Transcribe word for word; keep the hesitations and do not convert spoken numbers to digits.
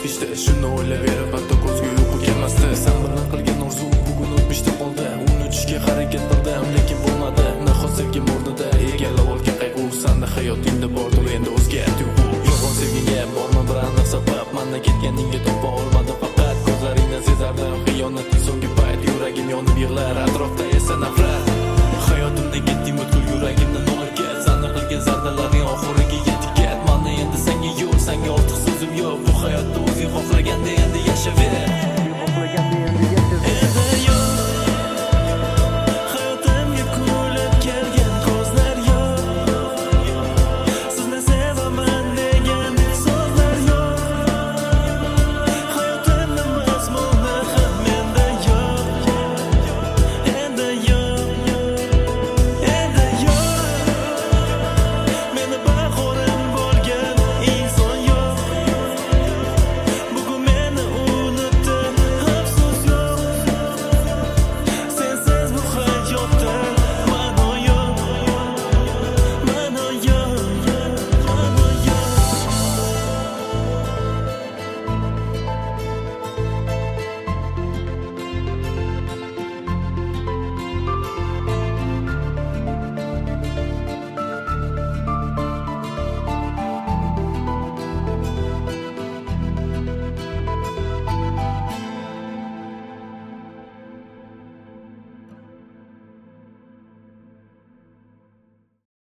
kechdi. Shuni o'ylayverib hatto ko'zga uyqu kelmasdi. Sen bilan qilgan orzu bugun o'tmishda qoldi. Unutishga harakat qildim, lekin bo'lmadi. Nahot sevgim o'rnida egallab olgan qayg'u. Senda hayotingda bordir endi o'zga tuyg'u. Yolg'on sevgiga borma bir aniq sabab. Manda ketganingga topa olmadim faqat. Ko'zlaringdan sezardim xiyonatning so'nggi payt. Yuragim yonib yig'lar, atrofda esa nafrat. Hayotimdan ketding butkul yuragimdan olib ket. Seni qilgan zardalaring oxiriga yetib ket. Mana endi senga yo'q, senga ortiq so'zim yo'q. Bu hayotda